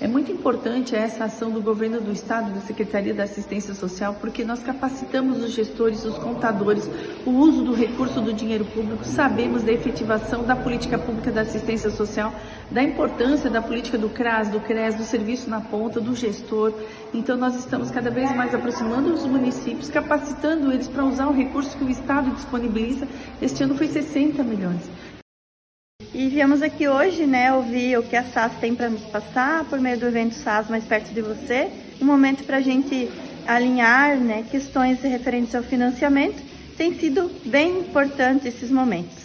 É muito importante essa ação do governo do Estado, da Secretaria da Assistência Social, porque nós capacitamos os gestores, os contadores, o uso do recurso do dinheiro público, sabemos da efetivação da política pública da assistência social, da importância da política do CRAS, do CRES, do serviço na ponta, do gestor. Então nós estamos cada vez mais aproximando os municípios, capacitando eles para usar o recurso que o Estado disponibiliza. Este ano foi 60 milhões. E viemos aqui hoje, ouvir o que a SAS tem para nos passar por meio do evento SAS Mais Perto de Você, um momento para a gente alinhar questões referentes ao financiamento. Tem sido bem importante esses momentos.